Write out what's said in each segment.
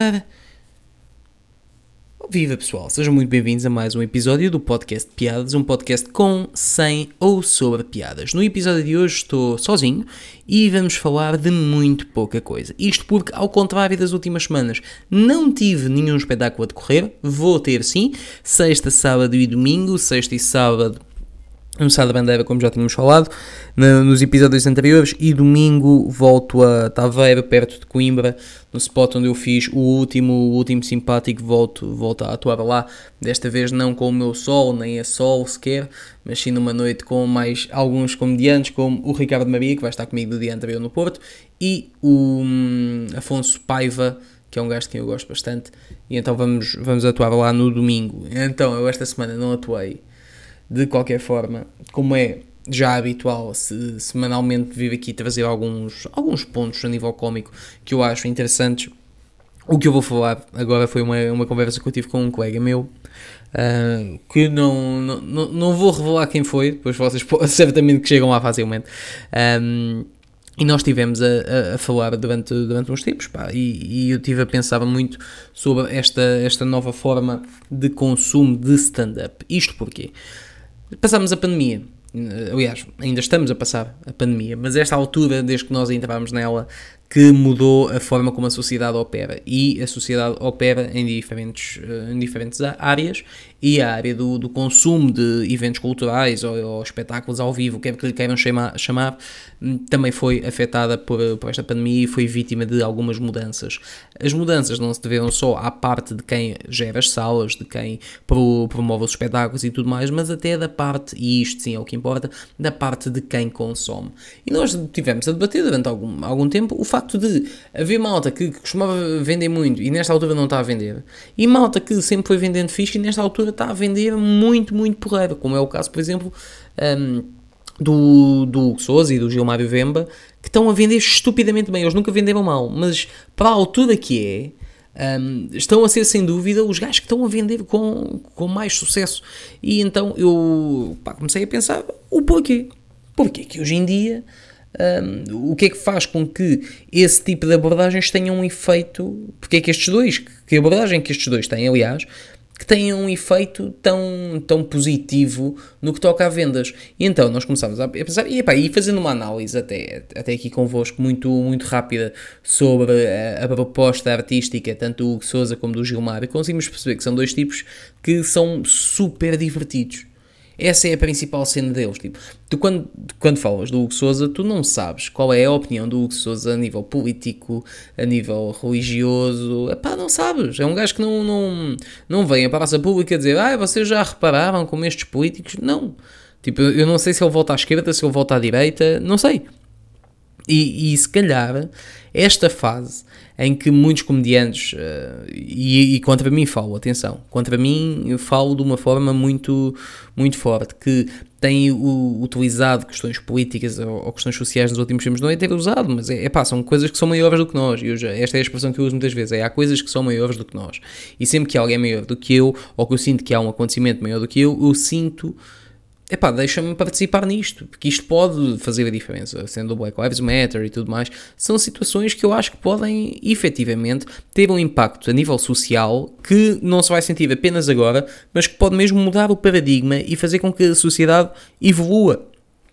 Viva pessoal, sejam muito bem-vindos a mais um episódio do podcast de Piadas, um podcast com, sem ou sobre piadas. No episódio de hoje estou sozinho e vamos falar de muito pouca coisa. Isto porque, ao contrário das últimas semanas, não tive nenhum espetáculo a decorrer, vou ter sim, sexta, sábado e domingo, sexta e sábado no Sá da Bandeira, como já tínhamos falado nos episódios anteriores, e domingo volto a Taveira, perto de Coimbra, no spot onde eu fiz o último simpático, volto a atuar lá, desta vez não com o meu sol, nem a sol sequer, mas sim numa noite com mais alguns comediantes, como o Ricardo Maria, que vai estar comigo no dia anterior no Porto, e o Afonso Paiva, que é um gajo de quem eu gosto bastante, e então vamos atuar lá no domingo. Então, eu esta semana não atuei. De qualquer forma, como é já habitual, semanalmente vir aqui trazer alguns pontos a nível cómico que eu acho interessantes. O que eu vou falar agora foi uma conversa que eu tive com um colega meu, que não vou revelar quem foi, depois vocês certamente que chegam lá facilmente. E nós estivemos a falar durante uns tempos, e eu estive a pensar muito sobre esta nova forma de consumo de stand-up. Isto porquê? Passámos a pandemia, aliás, ainda estamos a passar a pandemia, mas esta altura, desde que nós entramos nela, que mudou a forma como a sociedade opera, e a sociedade opera em diferentes áreas, e a área do consumo de eventos culturais ou espetáculos ao vivo, quer que lhe queiram chamar, também foi afetada por esta pandemia e foi vítima de algumas mudanças. As mudanças não se deveram só à parte de quem gera as salas, de quem promove os espetáculos e tudo mais, mas até da parte, e isto sim é o que importa, da parte de quem consome. E nós tivemos a debater durante algum tempo o facto de haver malta que costumava vender muito e nesta altura não está a vender, e malta que sempre foi vendendo fixe e nesta altura está a vender muito, muito porreiro, como é o caso, por exemplo, do Hugo Sousa e do Gilmário Vemba, que estão a vender estupidamente bem. Eles nunca venderam mal, mas para a altura que estão a ser sem dúvida os gajos que estão a vender com mais sucesso. E então eu comecei a pensar o porquê que hoje em dia o que é que faz com que esse tipo de abordagens tenham um efeito, porque é que que abordagem que estes dois têm, aliás, que tenham um efeito tão positivo no que toca a vendas. E então nós começámos a pensar, e fazendo uma análise até aqui convosco muito, muito rápida sobre a proposta artística, tanto do Hugo Sousa como do Gilmário, conseguimos perceber que são dois tipos que são super divertidos. Essa é a principal cena deles. Tipo, tu quando falas do Hugo Sousa, tu não sabes qual é a opinião do Hugo Sousa a nível político, a nível religioso. Não sabes. É um gajo que não vem à praça pública dizer vocês já repararam como estes políticos... Não. Tipo, eu não sei se ele volta à esquerda, se ele volta à direita, não sei. E se calhar, esta fase em que muitos comediantes, e contra mim falo de uma forma muito, muito forte, que têm utilizado questões políticas ou questões sociais nos últimos tempos, não é ter usado, mas são coisas que são maiores do que nós, esta é a expressão que eu uso muitas vezes, há coisas que são maiores do que nós, e sempre que alguém é maior do que eu, ou que eu sinto que há um acontecimento maior do que eu sinto... deixa-me participar nisto, porque isto pode fazer a diferença, sendo o Black Lives Matter e tudo mais, são situações que eu acho que podem, efetivamente, ter um impacto a nível social que não se vai sentir apenas agora, mas que pode mesmo mudar o paradigma e fazer com que a sociedade evolua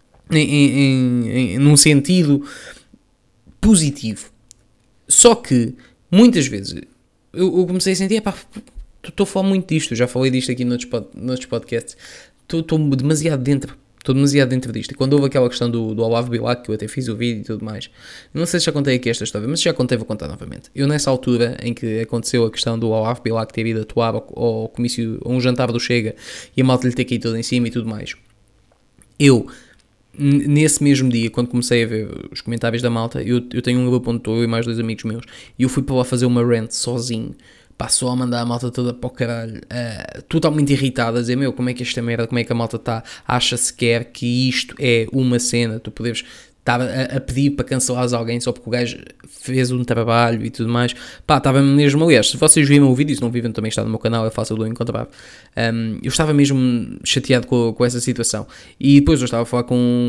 num sentido positivo. Só que, muitas vezes, eu comecei a sentir, estou a falar muito disto, eu já falei disto aqui noutros podcasts, estou demasiado dentro disto. E quando houve aquela questão do Olavo Bilac, que eu até fiz o vídeo e tudo mais, não sei se já contei aqui esta história, mas se já contei, vou contar novamente. Eu, nessa altura em que aconteceu a questão do Olavo Bilac ter ido atuar ao comício, a um jantar do Chega, e a malta lhe ter caído toda em cima e tudo mais, eu, nesse mesmo dia, quando comecei a ver os comentários da malta, eu tenho um grupo onde estou, eu e mais dois amigos meus, e eu fui para lá fazer uma rant sozinho, só a mandar a malta toda para o caralho, totalmente irritada, a dizer, como é que esta merda, como é que a malta está, acha sequer que isto é uma cena, tu poderes estar a pedir para cancelares alguém só porque o gajo fez um trabalho e tudo mais, estava mesmo, aliás, se vocês viram o vídeo, se não viram também está no meu canal, é fácil de o encontrar, eu estava mesmo chateado com essa situação, e depois eu estava a falar com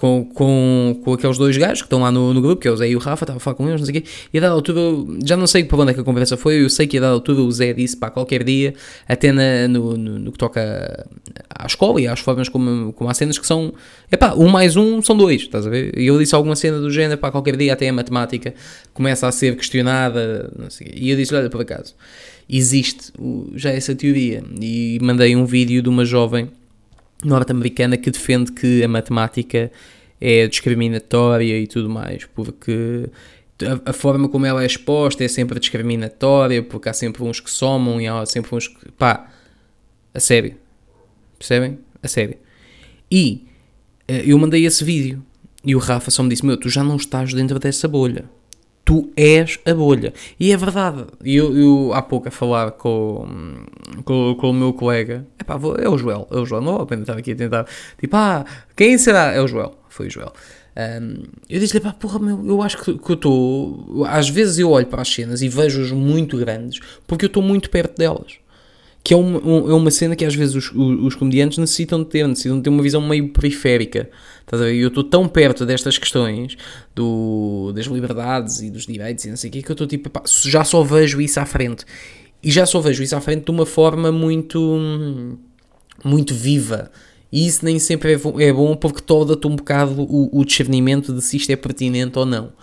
com aqueles dois gajos que estão lá no grupo, que é o Zé e o Rafa, estava a falar com eles, não sei o quê, e a dada altura, já não sei para onde é que a conversa foi, eu sei que a dada altura o Zé disse, pá, qualquer dia, até no que toca à escola e às formas como há cenas que são, epá, 1 mais 1 são 2, estás a ver? E eu disse alguma cena do género, pá, qualquer dia até a matemática começa a ser questionada, não sei o quê, e eu disse, olha, por acaso, existe já essa teoria, e mandei um vídeo de uma jovem norte-americana que defende que a matemática é discriminatória e tudo mais, porque a forma como ela é exposta é sempre discriminatória, porque há sempre uns que somam e há sempre uns que... Pá, a sério. Percebem? A sério. E eu mandei esse vídeo e o Rafa só me disse, tu já não estás dentro dessa bolha. Tu és a bolha. E é verdade. Eu há pouco a falar com o meu colega. Epá, é o Joel. Não vou apenas estar aqui a tentar. Tipo, quem será? É o Joel. Foi o Joel. Eu disse-lhe, pá, porra, eu acho que eu estou... Às vezes eu olho para as cenas e vejo-as muito grandes porque eu estou muito perto delas. Que é uma cena que às vezes os comediantes necessitam de ter uma visão meio periférica. Estás a ver? Eu estou tão perto destas questões das liberdades e dos direitos e não sei o quê, que eu estou tipo, pá, já só vejo isso à frente. E já só vejo isso à frente de uma forma muito, muito viva. E isso nem sempre é bom porque torna-te um bocado o discernimento de se isto é pertinente ou não.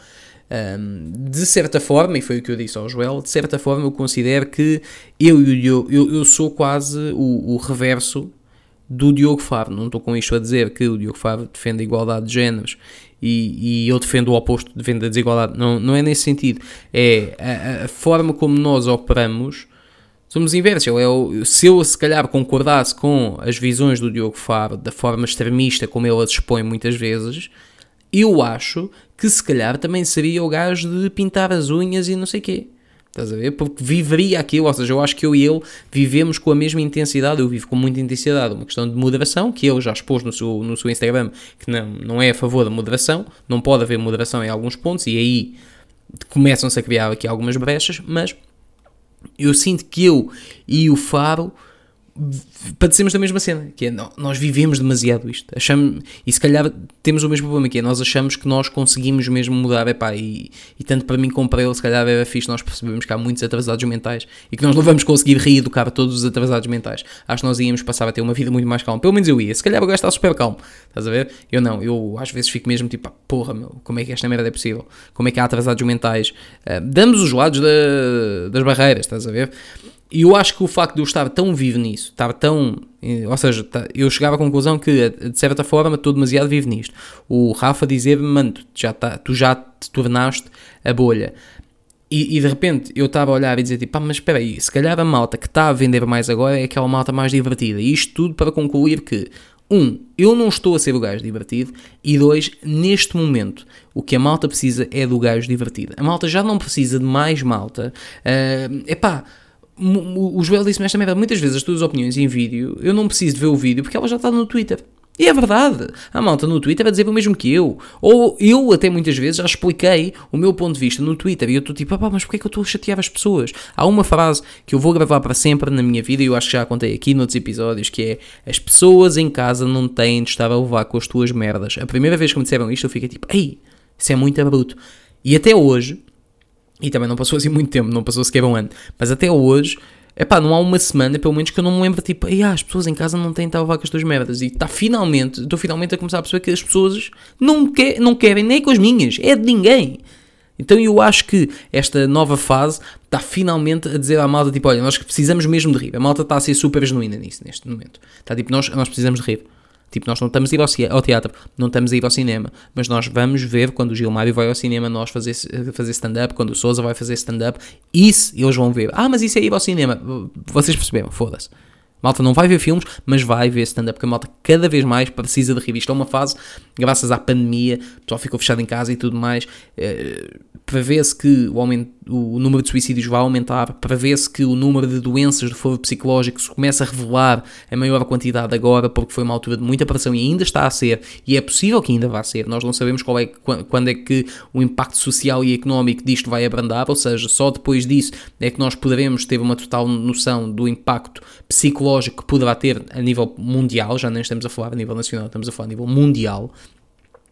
De certa forma, e foi o que eu disse ao Joel, de certa forma eu considero que eu sou quase o reverso do Diogo Faro. Não estou com isto a dizer que o Diogo Faro defende a igualdade de géneros e eu defendo o oposto, defendo a desigualdade. Não é nesse sentido. É a forma como nós operamos. Somos inversos. Se eu se calhar concordasse com as visões do Diogo Faro da forma extremista como ele as expõe muitas vezes, eu acho que se calhar também seria o gajo de pintar as unhas e não sei o quê. Estás a ver? Porque viveria aquilo, ou seja, eu acho que eu e ele vivemos com a mesma intensidade, eu vivo com muita intensidade, uma questão de moderação, que ele já expôs no seu Instagram, que não é a favor da moderação, não pode haver moderação em alguns pontos, e aí começam-se a criar aqui algumas brechas, mas eu sinto que eu e o Faro padecemos da mesma cena, que é nós vivemos demasiado isto, achamos, e se calhar temos o mesmo problema, que é nós achamos que nós conseguimos mesmo mudar, e tanto para mim como para ele, se calhar era fixe nós percebemos que há muitos atrasados mentais e que nós não vamos conseguir reeducar todos os atrasados mentais. Acho que nós íamos passar a ter uma vida muito mais calma, pelo menos eu ia, se calhar o gajo está super calmo, estás a ver? Eu às vezes fico mesmo tipo, porra meu, como é que esta merda é possível? Como é que há atrasados mentais? Damos os lados das barreiras, estás a ver? E eu acho que o facto de eu estar tão vivo nisso, ou seja, eu chegava à conclusão que, de certa forma, estou demasiado vivo nisto. O Rafa dizia-me, mano, tu já te tornaste a bolha. E de repente eu estava a olhar e dizer, tipo, mas espera aí, se calhar a malta que está a vender mais agora é aquela malta mais divertida. E isto tudo para concluir que, eu não estou a ser o gajo divertido, e 2, neste momento, o que a malta precisa é do gajo divertido. A malta já não precisa de mais malta. O Joel disse-me esta merda, muitas vezes as tuas opiniões em vídeo, eu não preciso de ver o vídeo porque ela já está no Twitter. E é verdade, a malta no Twitter vai dizer o mesmo que eu. Ou eu até muitas vezes já expliquei o meu ponto de vista no Twitter e eu estou tipo, mas porquê é que eu estou a chatear as pessoas? Há uma frase que eu vou gravar para sempre na minha vida e eu acho que já contei aqui noutros episódios, que é: as pessoas em casa não têm de estar a levar com as tuas merdas. A primeira vez que me disseram isto eu fiquei tipo, isso é muito bruto. E até hoje, e também não passou assim muito tempo, não passou sequer um ano, mas até hoje, não há uma semana, pelo menos, que eu não me lembro, tipo, as pessoas em casa não têm de estar a levar com as tuas merdas. E estou finalmente a começar a perceber que as pessoas não querem nem com as minhas, é de ninguém. Então eu acho que esta nova fase está finalmente a dizer à malta, tipo, olha, nós precisamos mesmo de rir. A malta está a ser super genuína nisso, neste momento. Está tipo, nós precisamos de rir. Tipo, nós não estamos a ir ao teatro, não estamos a ir ao cinema, mas nós vamos ver quando o Gilmário vai ao cinema, nós fazer stand-up, quando o Sousa vai fazer stand-up, isso eles vão ver. Mas isso é ir ao cinema. Vocês perceberam, foda-se. Malta não vai ver filmes, mas vai ver stand-up, porque a malta cada vez mais precisa de rir. Isto é uma fase, graças à pandemia, o pessoal ficou fechado em casa e tudo mais, prevê-se que o número de suicídios vai aumentar, prevê-se que o número de doenças de foro psicológico se começa a revelar em maior quantidade agora, porque foi uma altura de muita pressão e ainda está a ser, e é possível que ainda vá ser. Nós não sabemos quando é que o impacto social e económico disto vai abrandar, ou seja, só depois disso é que nós poderemos ter uma total noção do impacto psicológico que poderá ter a nível mundial. Já nem estamos a falar a nível nacional, estamos a falar a nível mundial.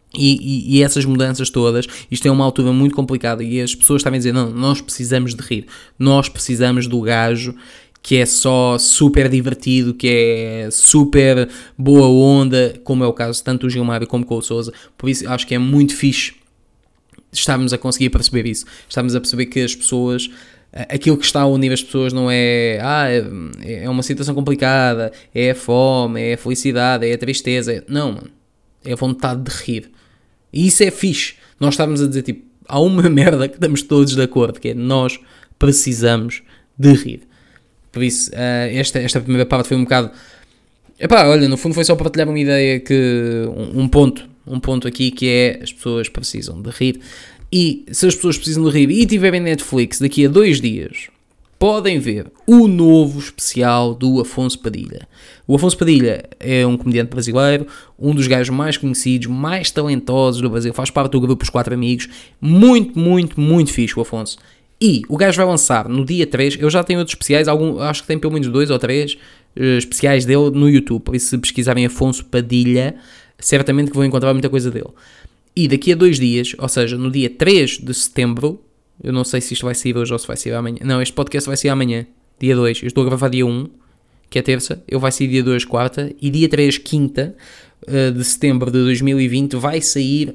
E essas mudanças todas, isto é uma altura muito complicada e as pessoas estavam a dizer, não, nós precisamos de rir, nós precisamos do gajo que é só super divertido, que é super boa onda, como é o caso tanto do Gilmário como com o Sousa. Por isso acho que é muito fixe estarmos a conseguir perceber isso, estamos a perceber que as pessoas, aquilo que está a unir as pessoas não é é uma situação complicada, é a fome, é a felicidade, é a tristeza, não, mano, é a vontade de rir. E isso é fixe. Nós estávamos a dizer, tipo, há uma merda que estamos todos de acordo, que é nós precisamos de rir. Por isso, esta primeira parte foi um bocado... Epá, olha, no fundo foi só para partilhar uma ideia que... Um ponto aqui que é as pessoas precisam de rir. E se as pessoas precisam de rir e tiverem Netflix daqui a 2 dias... podem ver o novo especial do Afonso Padilha. O Afonso Padilha é um comediante brasileiro, um dos gajos mais conhecidos, mais talentosos do Brasil, faz parte do grupo Os 4 Amigos, muito fixe o Afonso. E o gajo vai lançar no dia 3, eu já tenho outros especiais, acho que tem pelo menos 2 ou 3 especiais dele no YouTube, por isso se pesquisarem Afonso Padilha, certamente que vão encontrar muita coisa dele. E daqui a 2 dias, ou seja, no dia 3 de setembro, eu não sei se isto vai sair hoje ou se vai sair amanhã. Não, este podcast vai sair amanhã, dia 2. Eu estou a gravar dia 1, que é terça. Ele vai sair dia 2, quarta. E dia 3, quinta, de setembro de 2020, vai sair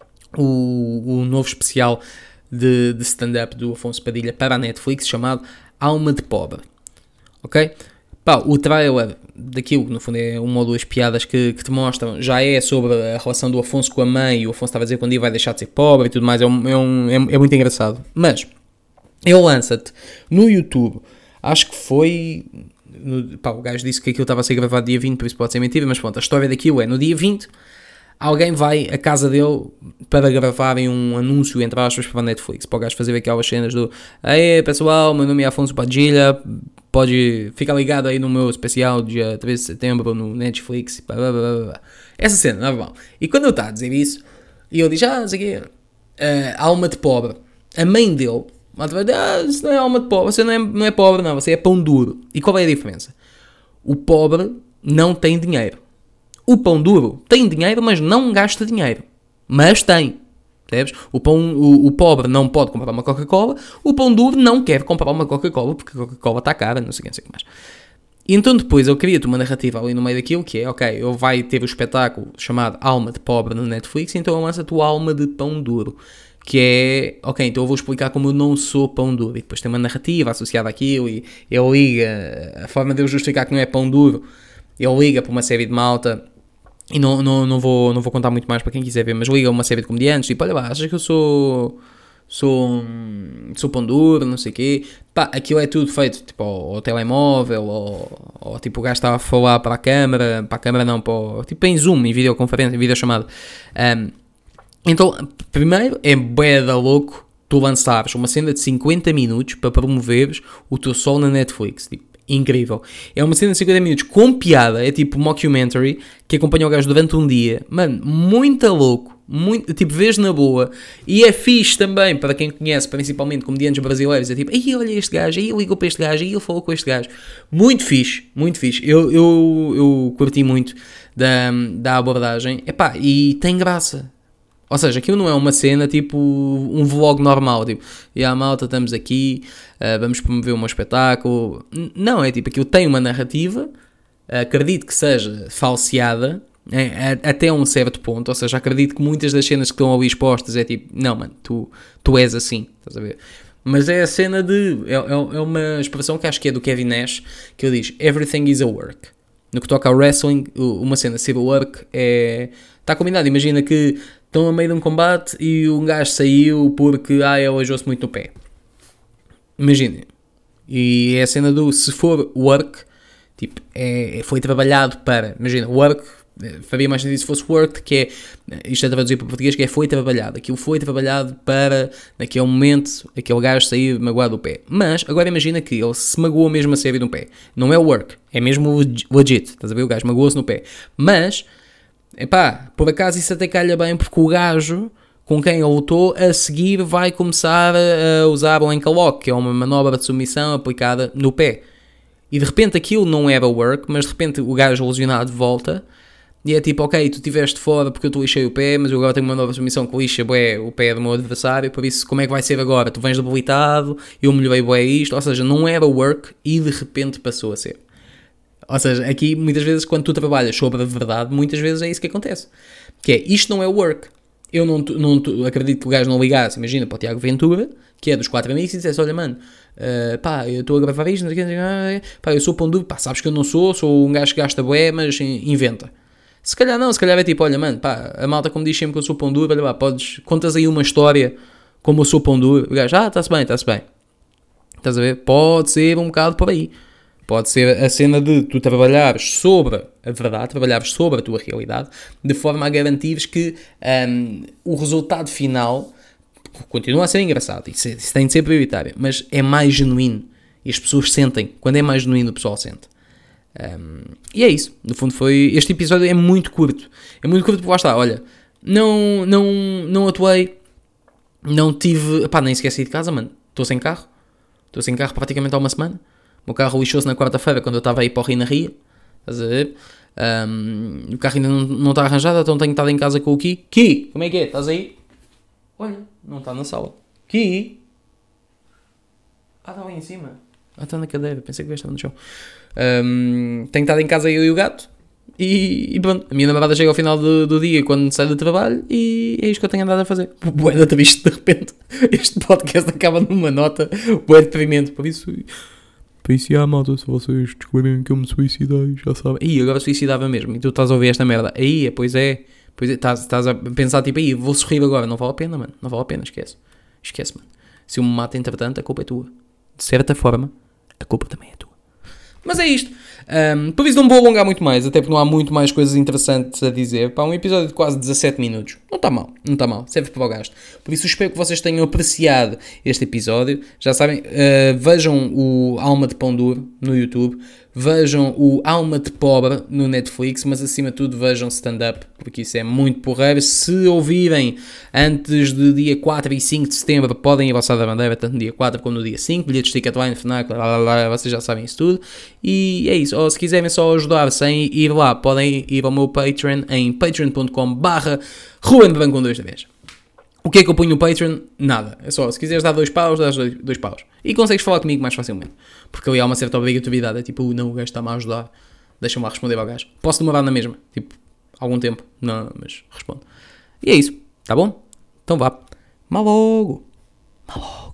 o novo especial de stand-up do Afonso Padilha para a Netflix, chamado Alma de Pobre. Ok? Pá, o trailer daquilo, que no fundo é uma ou 2 piadas que te mostram, já é sobre a relação do Afonso com a mãe, e o Afonso estava a dizer que um dia vai deixar de ser pobre e tudo mais, é muito engraçado. Mas, ele lança-te no YouTube, acho que foi... o gajo disse que aquilo estava a ser gravado dia 20, por isso pode ser mentira, mas pronto, a história daquilo é, no dia 20, alguém vai à casa dele para gravarem um anúncio, entre aspas, para a Netflix, para o gajo fazer aquelas cenas do "Ei pessoal, meu nome é Afonso Padilha, pode ficar ligado aí no meu especial dia 13 de setembro no Netflix", blá, blá, blá, blá. Essa cena, normal. E quando eu estava a dizer isso, e eu disse, alma de pobre, a mãe dele, isso não é alma de pobre, você não é pobre não, você é pão duro. E qual é a diferença? O pobre não tem dinheiro. O pão duro tem dinheiro, mas não gasta dinheiro. Mas tem. Percebes? O pobre não pode comprar uma Coca-Cola, o pão duro não quer comprar uma Coca-Cola, porque a Coca-Cola está cara, não sei o que mais. E então depois eu queria uma narrativa ali no meio daquilo, que é, ok, eu vai ter o espetáculo chamado Alma de Pobre no Netflix, então eu lanço a tua alma de pão duro. Que é, ok, então eu vou explicar como eu não sou pão duro. E depois tem uma narrativa associada àquilo, e ele liga, a forma de eu justificar que não é pão duro, ele liga para uma série de malta. E não vou contar muito mais para quem quiser ver, mas liga uma série de comediantes, tipo, olha lá, achas que eu sou pão duro, não sei o quê. Pá, aquilo é tudo feito, tipo, ao telemóvel, ou tipo, o gajo estava a falar para a câmara não, tipo, em Zoom, em videoconferência, em videochamada. Então, primeiro, é bué da louco tu lançares uma cena de 50 minutos para promoveres o teu sol na Netflix, tipo, incrível. É uma cena de 50 minutos com piada, é tipo mockumentary, que acompanha o gajo durante um dia. Mano, muito louco, muito, tipo, vês na boa. E é fixe também, para quem conhece, principalmente comediantes brasileiros, é tipo, aí olha este gajo, aí ligou para este gajo, aí ele falou com este gajo. Muito fixe, muito fixe. Eu curti muito da abordagem. Epá, e tem graça. Ou seja, aquilo não é uma cena tipo um vlog normal, tipo, e a malta, estamos aqui, vamos promover um espetáculo. Não, é tipo, aquilo tem uma narrativa, acredito que seja falseada, até um certo ponto, ou seja, acredito que muitas das cenas que estão ali expostas é tipo, não mano, tu és assim, estás a ver? Mas é a cena de, é uma expressão que acho que é do Kevin Nash, que ele diz, everything is a work. No que toca ao wrestling, uma cena ser work está combinado, imagina que estão a meio de um combate e um gajo saiu porque ele aleijou-se muito no pé. Imaginem. E é a cena do, se for work, tipo, foi trabalhado para, imagina, work, faria mais sentido se fosse work, que é, isto é traduzido para português, que é foi trabalhado. Aquilo foi trabalhado para, naquele momento, aquele gajo sair magoado do pé. Mas, agora imagina que ele se magoou mesmo a sério no pé. Não é work, é mesmo legit, estás a ver? O gajo magoou-se no pé. Mas, epá, por acaso isso até calha bem, porque o gajo com quem ele lutou a seguir vai começar a usar o ankle lock, que é uma manobra de submissão aplicada no pé. E de repente aquilo não era work, mas de repente o gajo lesionado volta E é tipo, ok, tu estiveste fora porque eu te lixei o pé, mas eu agora tenho uma nova submissão que lixa bué, o pé do meu adversário, por isso como é que vai ser agora? Tu vens debilitado, eu melhorei bué isto, ou seja, não era work e de repente passou a ser. Ou seja, aqui muitas vezes quando tu trabalhas sobre a verdade, muitas vezes é isso que acontece. Que é, isto não é work. Eu não acredito que o gajo não ligasse, imagina, para o Tiago Ventura, que é dos 4 amigos, e dissesse, olha mano, pá, eu estou a gravar isto, não sei o quê, pá, eu sou pão duro, pá, sabes que eu não sou um gajo que gasta bué, mas inventa. Se calhar não, se calhar é tipo, olha mano, pá, a malta como diz sempre que eu sou pão duro, olha lá, contas aí uma história como eu sou pão duro, o gajo, está-se bem, estás a ver? Pode ser um bocado por aí. Pode ser a cena de tu trabalhares sobre a verdade, trabalhares sobre a tua realidade, de forma a garantires que o resultado final continua a ser engraçado. Isso tem de ser prioritário, mas é mais genuíno. E as pessoas sentem. Quando é mais genuíno, o pessoal sente. E é isso. No fundo, este episódio é muito curto. É muito curto porque lá está. Olha, não atuei, não tive... Pá, nem esqueci de casa, mano. Estou sem carro praticamente há uma semana. O meu carro lixou-se na quarta-feira quando eu estava aí para o Rio na Ria. Estás a ver? O carro ainda não está arranjado, então tenho estado em casa com o Ki. Ki, como é que é? Estás aí? Olha, não está na sala. Ki? Está lá em cima. Está na cadeira, pensei que estava no chão. Tenho estado em casa eu e o gato. E pronto, a minha namorada chega ao final do dia quando sai do trabalho e é isto que eu tenho andado a fazer. Bué da triste, de repente. Este podcast acaba numa nota bué deprimente. Por isso, malta, se vocês descobrirem que eu me suicidei, já sabem. Ih, agora suicidava mesmo. E tu estás a ouvir esta merda. Aí, pois é. Estás a pensar tipo, aí, vou sorrir agora. Não vale a pena, mano. Não vale a pena, esquece, mano. Se eu me mato entretanto, a culpa é tua. De certa forma, a culpa também é tua. Mas é isto. Por isso não vou alongar muito mais, até porque não há muito mais coisas interessantes a dizer. Pá, um episódio de quase 17 minutos. Não está mal. Serve para o gasto. Por isso espero que vocês tenham apreciado este episódio. Já sabem, vejam o Alma de Pão Duro no YouTube. Vejam o Alma de Pobre no Netflix, mas acima de tudo vejam stand-up, porque isso é muito porreiro. Se ouvirem antes de dia 4 e 5 de setembro, podem ir ao Sá da Bandeira, tanto no dia 4 como no dia 5, bilhetes de Ticketline, FNAC, vocês já sabem isso tudo. E é isso, ou se quiserem só ajudar sem ir lá, podem ir ao meu Patreon em patreon.com/Ruben Branco com 2 vezes. O que é que eu ponho no Patreon? Nada. É só, se quiseres dar 2 paus, dás 2 paus. E consegues falar comigo mais facilmente. Porque ali há uma certa obrigatoriedade. É tipo, não, o gajo está-me a ajudar. Deixa-me lá responder ao gajo. Posso demorar na mesma. Tipo, algum tempo. Não, mas respondo. E é isso. Tá bom? Então vá. Mal logo.